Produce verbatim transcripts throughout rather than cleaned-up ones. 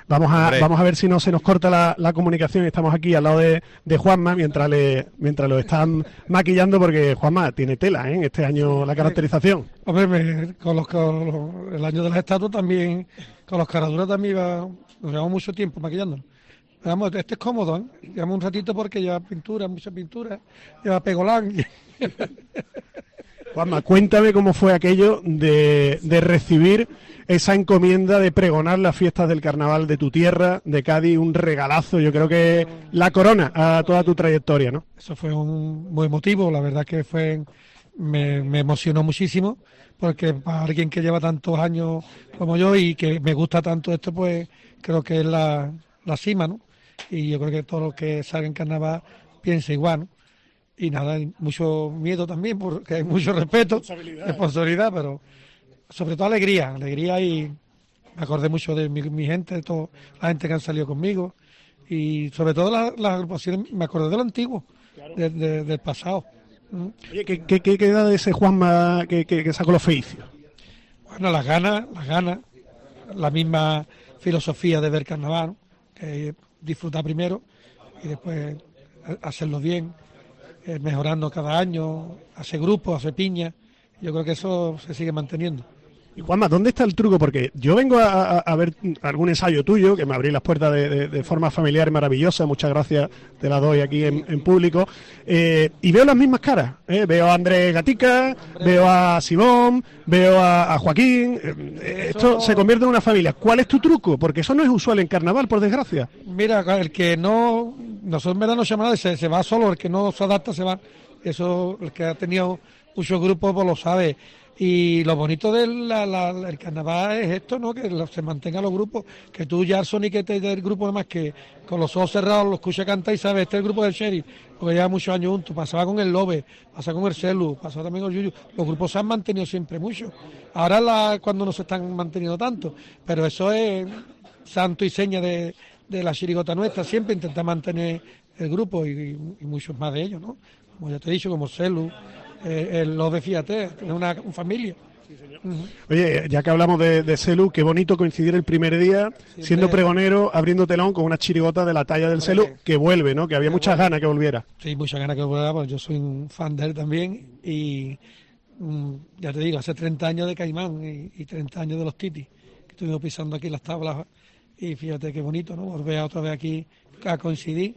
Vamos a, Hombre. vamos a ver si no se nos corta la, la comunicación. Estamos aquí al lado de, de Juanma mientras le mientras lo están maquillando, porque Juanma tiene tela, ¿eh? Este año la caracterización. Hombre, me- con los, con los- el año de las estatuas también, con los caraduras también iba, nos llevamos mucho tiempo maquillándolo. Vamos, este es cómodo, ¿eh? Llevamos un ratito porque lleva pintura, mucha pintura, lleva pegolán. Juanma, cuéntame cómo fue aquello de, de recibir esa encomienda de pregonar las fiestas del carnaval de tu tierra, de Cádiz, un regalazo, yo creo que la corona a toda tu trayectoria, ¿no? Eso fue un, muy emotivo, la verdad que fue, me, me emocionó muchísimo, porque para alguien que lleva tantos años como yo y que me gusta tanto esto, pues creo que es la, la cima, ¿no? Y yo creo que todo lo que salga en carnaval piensa igual, ¿no? Y nada, hay mucho miedo también, porque hay mucho respeto, responsabilidad, responsabilidad pero sobre todo alegría, alegría, y me acordé mucho de mi, mi gente, de toda la gente que han salido conmigo, y sobre todo la- las agrupaciones, me acordé de lo antiguo, de- de- del pasado. ¿Mm? Oye, ¿qué, qué, qué queda de ese Juanma que, que, que sacó los feicios? Bueno, las ganas, las ganas, la misma filosofía de ver carnaval, ¿no? Que disfrutar primero y después hacerlo bien, eh, mejorando cada año, hacer grupos, hacer piñas. Yo creo que eso se sigue manteniendo. Y Juanma, ¿dónde está el truco? Porque yo vengo a, a- a ver algún ensayo tuyo, que me abrís las puertas de, de- de forma familiar y maravillosa, muchas gracias, te las doy aquí en, en público, eh, y veo las mismas caras, ¿eh? Veo a Andrés Gatica, veo a Simón, veo a, a Joaquín, eh, esto se convierte en una familia. ¿Cuál es tu truco? Porque eso no es usual en carnaval, por desgracia. Mira, el que no, nosotros en verdad no llamamos, se, se va solo, el que no se adapta se va. Eso, el que ha tenido muchos grupos, pues lo sabe. Y lo bonito del la- la- el carnaval es esto, ¿no? Que lo- se mantengan los grupos, que tú ya y que te del grupo, además que con los ojos cerrados lo escuchas cantar y sabes, este es el grupo del Sheriff, porque lleva muchos años juntos, pasaba con el Lobe, pasaba con el Celu, pasaba también con el Yuyu, los grupos se han mantenido siempre mucho. Ahora la, cuando no se están manteniendo tanto, pero eso es santo y seña de, de la chirigota nuestra, siempre intenta mantener el grupo y, y muchos más de ellos, ¿no? Como ya te he dicho, como Celu, eh, el Lobe, fíjate, es una, una familia. Ujú. Oye, ya que hablamos de, de Celu, qué bonito coincidir el primer día Sí, siendo hombre. pregonero, abriendo telón con una chirigota de la talla del Celu, Hombre. que vuelve, ¿no? Que había Que muchas vuelve. ganas que volviera. Sí, muchas ganas que vuelva, pues yo soy un fan de él también y mm, ya te digo, hace treinta años de Caimán y, y treinta años de los Titis, que estuvimos pisando aquí las tablas y fíjate qué bonito, ¿no? Volver otra vez aquí a coincidir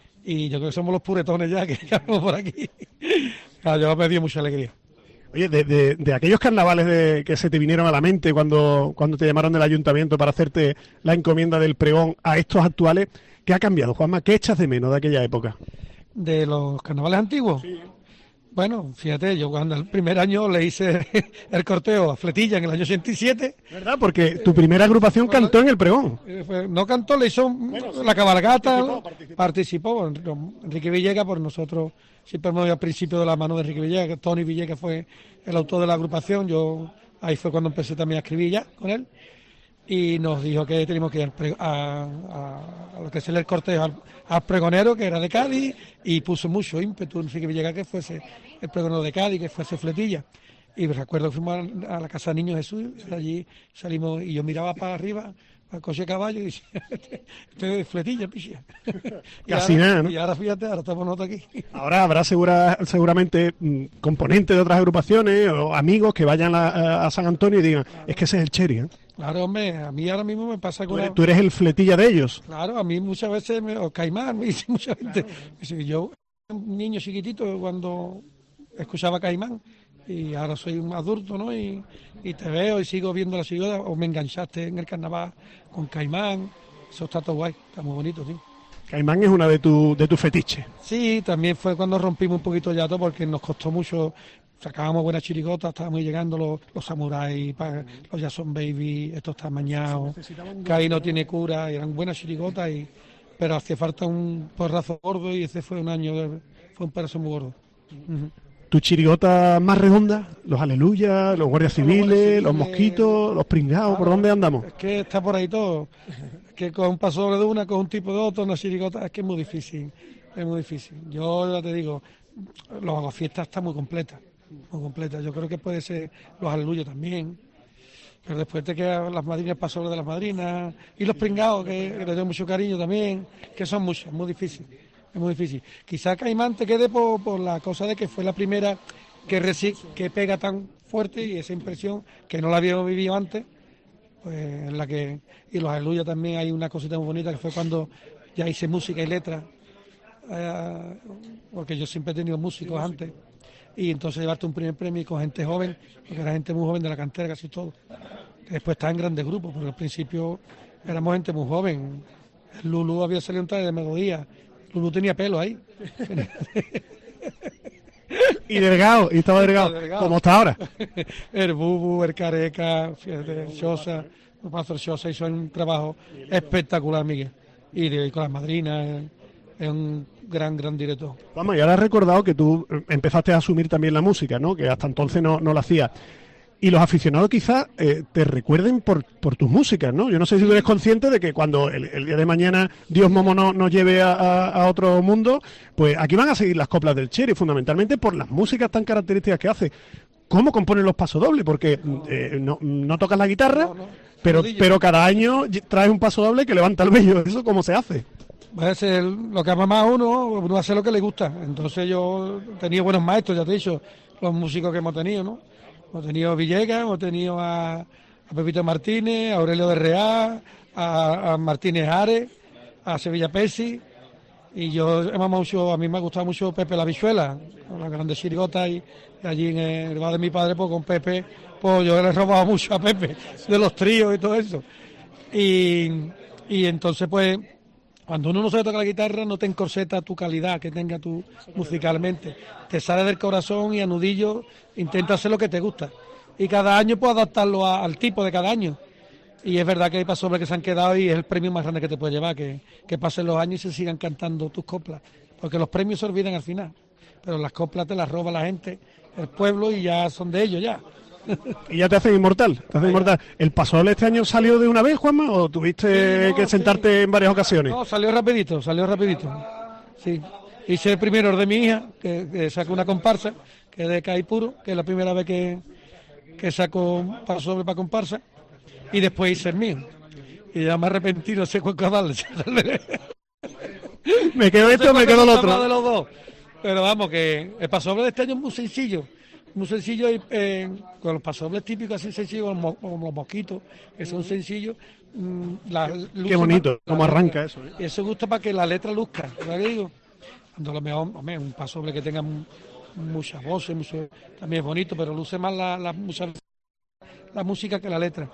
y yo creo que somos los puretones ya que estamos por aquí. Claro, yo me dio mucha alegría. Oye, de, de- de aquellos carnavales de- que se te vinieron a la mente cuando, cuando te llamaron del ayuntamiento para hacerte la encomienda del pregón a estos actuales, ¿qué ha cambiado, Juanma? ¿Qué echas de menos de aquella época? De los carnavales antiguos. Bueno, fíjate, yo cuando el primer año le hice el corteo a Fletilla en el año ochenta y siete. ¿Verdad? Porque tu primera agrupación cantó en el pregón. Eh, fue- no cantó, le hizo la cabalgata, participó, bueno, Enrique Villegas, por nosotros siempre hemos ido al principio de la mano de Enrique Villegas, Tony Villegas fue el autor de la agrupación, yo ahí fue cuando empecé también a escribir ya con él, y nos dijo que teníamos que ir al pre- a, a- a lo que es el cortejo al, al pregonero, que era de Cádiz, y puso mucho ímpetu Enrique Villegas que fuese el pregonero de Cádiz, que fuese Fletilla. Y recuerdo que fuimos a, a la casa de Niño Jesús, allí salimos y yo miraba para arriba, al coche de caballo, y decía, este, este es Fletilla, picha. Y Casi ahora- nada, ¿no? Y ahora fíjate, ahora estamos nosotros aquí. Ahora habrá segura, seguramente mm, componentes de otras agrupaciones o amigos que vayan a, a- a San Antonio y digan, es que ese es el Cherry, ¿eh? Claro, hombre, a mí ahora mismo me pasa Tú con eres, tú eres el Fletilla de ellos. Claro, a mí muchas veces, me, o Caimán, me dice mucha gente. Me dice, yo, un niño chiquitito, cuando escuchaba Caimán, y ahora soy un adulto, ¿no? Y, y te veo y sigo viendo la ciudad, o me enganchaste en el carnaval con Caimán. Eso está todo guay, está muy bonito, sí. Caimán es una de tus de tu fetiches. Sí, también fue cuando rompimos un poquito el yato porque nos costó mucho. Sacábamos buenas chirigotas, estábamos llegando los, los samuráis, pa- los Jason Baby, esto está mañado, que ahí no tiene cura, y eran buenas chirigotas, y, pero hacía falta un porrazo gordo y ese fue un año, de- fue un pedazo muy gordo. Ujú. Tu chirigota más redonda, los aleluyas, los guardias civiles, civiles, los mosquitos, los pringados, ¿por dónde andamos? Es que está por ahí todo. Es que con un paso de una, con un tipo de otro, una chirigota, es que es muy difícil. Es muy difícil. Yo ya te digo, los aguafiestas está muy completa. Muy completa. Yo creo que puede ser los aleluyos también. pero después te quedan las madrinas, pasobles de las madrinas, y los pringados, que, que le doy mucho cariño también, que son muchos, muy difícil, es muy difícil. Quizá Caimán te quede por, por la cosa de que fue la primera que, reci- que pega tan fuerte, y esa impresión que no la había vivido antes, pues en la que, y los Aleluya también hay una cosita muy bonita, que fue cuando ya hice música y letra, eh, porque yo siempre he tenido músicos antes, y entonces llevarte un primer premio con gente joven, porque era gente muy joven de la cantera, casi todo, que después está en grandes grupos, pero al principio éramos gente muy joven. Lulú había salido un traje de melodía, Lulú tenía pelo ahí. Y delgado, y estaba delgado, delgado. como está ahora. El Bubu, el Careca, el Xosa, el Pastor Xosa hizo un trabajo espectacular, Miguel. Y, de, y con las madrinas, es un gran, gran director. Vamos, y ahora has recordado que tú empezaste a asumir también la música, ¿no? Que hasta entonces no, no la hacías. Y los aficionados quizás eh, te recuerden por, por tus músicas, ¿no? Yo no sé si tú eres consciente de que cuando el, el día de mañana Dios Momo no, nos lleve a, a, a otro mundo, pues aquí van a seguir las coplas del Cheri, fundamentalmente por las músicas tan características que hace. ¿Cómo componen los pasodobles? Porque eh, no, no tocas la guitarra, no, no. pero pero cada año traes un pasodoble que levanta el vello. ¿Eso cómo se hace? Pues es lo que ama más a uno, uno hace lo que le gusta. Entonces yo he tenido buenos maestros, ya te he dicho, los músicos que hemos tenido, ¿no? Hemos tenido a Villegas, hemos tenido a, a Pepito Martínez, a Aurelio de Real, a, a Martínez Ares, a Sevilla Pesi, y yo hemos mucho, a mí me ha gustado mucho Pepe la Bichuela, con las grandes chirigotas, y, y allí en el bar de mi padre, pues con Pepe, pues yo le he robado mucho a Pepe, de los tríos y todo eso. Y, y entonces pues, cuando uno no sabe tocar la guitarra, no te encorseta tu calidad que tenga tú musicalmente. Te sale del corazón y a nudillo intenta hacer lo que te gusta. Y cada año puedes adaptarlo a, al tipo de cada año. Y es verdad que hay pasobles que se han quedado y es el premio más grande que te puede llevar, que, que pasen los años y se sigan cantando tus coplas. Porque los premios se olvidan al final. Pero las coplas te las roba la gente, el pueblo, y ya son de ellos ya. Y ya te hacen inmortal, te hacen inmortal. ¿El pasodoble este año salió de una vez, Juanma, o tuviste sí, no, que sentarte sí. en varias ocasiones? No, salió rapidito, salió rapidito. Sí. Hice el primero de mi hija, que, que sacó una comparsa, que es de Caipuro, que es la primera vez que, que saco pasodoble para comparsa, y después hice el mío. Y ya me arrepentí, no sé cuál darle. Me quedo esto, no sé me quedo el otro. De los dos. Pero vamos, que el pasodoble de este año es muy sencillo. Muy sencillo, eh, con los pasodobles típicos así sencillos, como, como los mosquitos, que son sencillos. Mmm, la, Qué bonito, cómo arranca eso. ¿eh? Y eso gusta para que la letra luzca, ¿verdad que digo? Cuando lo mejor, hombre, un pasodoble que tenga muchas voces, mucho, también es bonito, pero luce más la, la, mucha, la música que la letra.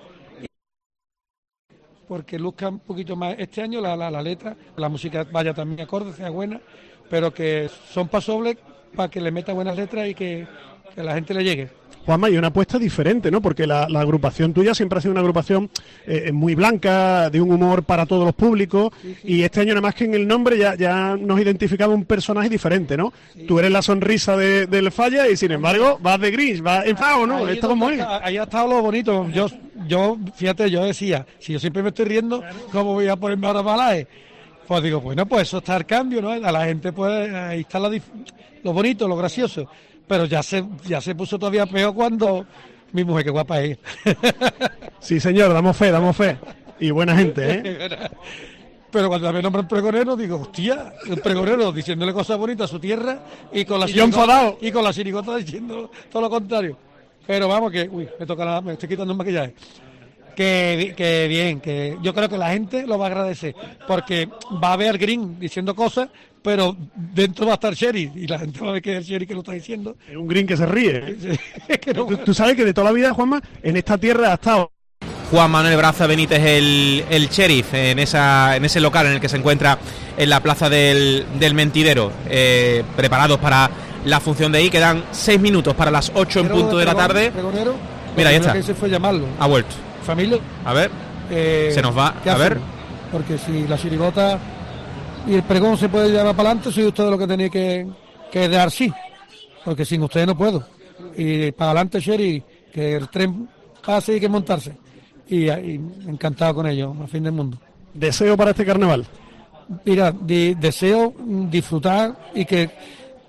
Porque luzca un poquito más este año la, la, la letra, la música vaya también acorde, sea buena, pero que son pasodobles para que le meta buenas letras y que que la gente le llegue. Juanma, y una apuesta diferente, ¿no? Porque la, la agrupación tuya siempre ha sido una agrupación eh, muy blanca, de un humor para todos los públicos, sí, sí. Y este año nada más que en el nombre ya, ya nos identificaba un personaje diferente, ¿no? Sí. Tú eres la sonrisa de, del Falla y sin embargo vas de gris, vas enfado, ¿no? Ahí, Esto como es. Ahí ha estado lo bonito. Yo, yo, fíjate, yo decía, si yo siempre me estoy riendo, ¿cómo voy a ponerme ahora malaje? Pues digo, bueno, pues eso está el cambio, ¿no? A la gente, pues, ahí está la dif- lo bonito, lo gracioso. Pero ya se ya se puso todavía peor cuando mi mujer, que guapa es. Sí, señor, damos fe, damos fe. Y buena gente, ¿eh? Pero cuando me nombran pregonero, digo, hostia, un pregonero diciéndole cosas bonitas a su tierra y con la y yo enfadado. Y con la chirigota diciendo todo lo contrario. Pero vamos, que, uy, me toca la, me estoy quitando el maquillaje. Que, que bien, que yo creo que la gente lo va a agradecer, porque va a ver al Green diciendo cosas, pero dentro va a estar Sherry, y la gente va a ver que es el Sherry que lo está diciendo. Es un Green que se ríe. ¿eh? que no... ¿Tú, tú sabes que de toda la vida, Juanma, en esta tierra ha estado Juan Manuel Braza Benítez, el, el sheriff, en esa en ese local en el que se encuentra en la plaza del, del Mentidero, eh, preparados para la función de ahí. Quedan seis minutos para las ocho en punto de la tarde. Pregonero, mira, ahí está. Que se fue llamarlo. Ha vuelto. Familia. A ver. Eh, se nos va. A ver. Porque si la chirigota y el pregón se puede llevar para adelante, soy usted lo que tenía que, que dar sí. Porque sin ustedes no puedo. Y para adelante, Sherry, que el tren pase y que montarse. Y, y encantado con ello, a fin del mundo. ¿Deseo para este carnaval? Mira, di, deseo disfrutar y que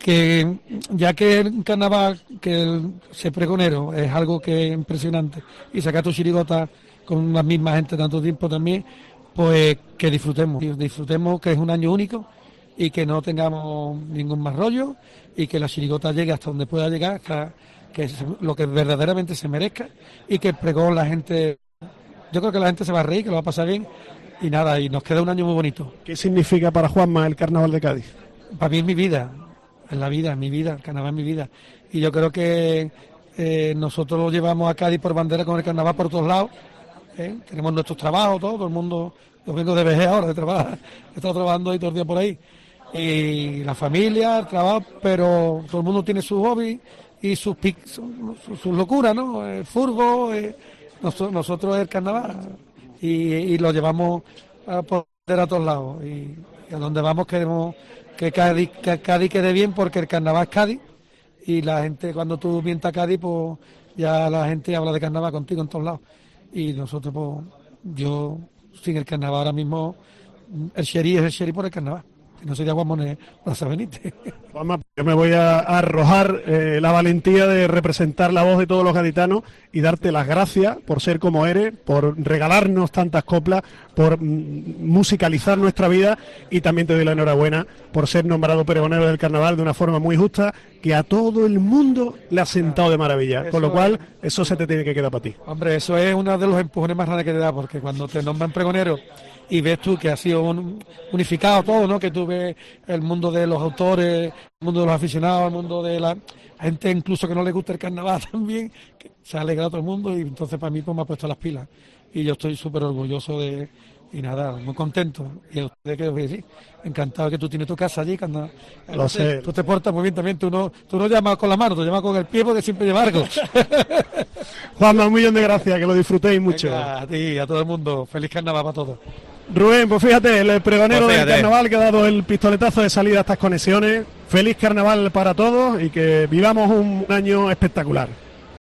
que ya que el carnaval, que el ser pregonero es algo que es impresionante, y sacar tu chirigota con la misma gente tanto tiempo también, pues que disfrutemos, disfrutemos que es un año único y que no tengamos ningún más rollo y que la chirigota llegue hasta donde pueda llegar, hasta que es lo que verdaderamente se merezca, y que el pregón la gente, yo creo que la gente se va a reír, que lo va a pasar bien, y nada, y nos queda un año muy bonito. ¿Qué significa para Juanma el Carnaval de Cádiz? Para mí es mi vida, es la vida, es mi vida, el carnaval es mi vida. Y yo creo que eh, nosotros lo llevamos a Cádiz por bandera con el carnaval por todos lados. ¿eh? Tenemos nuestros trabajos, todo, todo el mundo, yo vengo de vejez ahora, de trabajar, he estado trabajando ahí todo el día por ahí. Y la familia, el trabajo, pero todo el mundo tiene su hobby y sus su, su, su locuras, ¿no? El furbo, eh, nosotros, nosotros el carnaval. Y, y lo llevamos a por bandera a todos lados. Y, y a donde vamos queremos que Cádiz, que Cádiz quede bien, porque el carnaval es Cádiz, y la gente, cuando tú mientas Cádiz, pues ya la gente habla de carnaval contigo en todos lados. Y nosotros, pues, yo, sin el carnaval ahora mismo, el sheriff es el sheriff por el carnaval. Si no sería Juan Monet Plaza Benítez. Juanma, yo me voy a, a arrojar eh, la valentía de representar la voz de todos los gaditanos y darte las gracias por ser como eres, por regalarnos tantas coplas, por mm, musicalizar nuestra vida, y también te doy la enhorabuena por ser nombrado pregonero del carnaval de una forma muy justa, que a todo el mundo le ha sentado de maravilla, Eso con lo cual es. eso se te tiene que quedar para ti. Hombre, eso es uno de los empujones más grandes que te da, porque cuando te nombran pregonero y ves tú que ha sido un, unificado todo, ¿no? Que tú ves el mundo de los autores, el mundo de los aficionados, el mundo de la gente incluso que no le gusta el carnaval también, que se ha alegrado todo el mundo, y entonces para mí pues me ha puesto las pilas. Y yo estoy súper orgulloso de... Y nada, muy contento. Y a ustedes, que os voy a decir, encantado que tú tienes tu casa allí. Cuando, Lo sé. Tú te portas muy bien también, tú no, tú no llamas con la mano, tú llamas con el pie, porque siempre lleva algo. Juanma, un millón de gracias, que lo disfrutéis mucho. Venga, a ti, a todo el mundo. Feliz carnaval para todos. Rubén, pues fíjate, el pregonero Pues del fíjate. carnaval que ha dado el pistoletazo de salida a estas conexiones. Feliz carnaval para todos y que vivamos un año espectacular.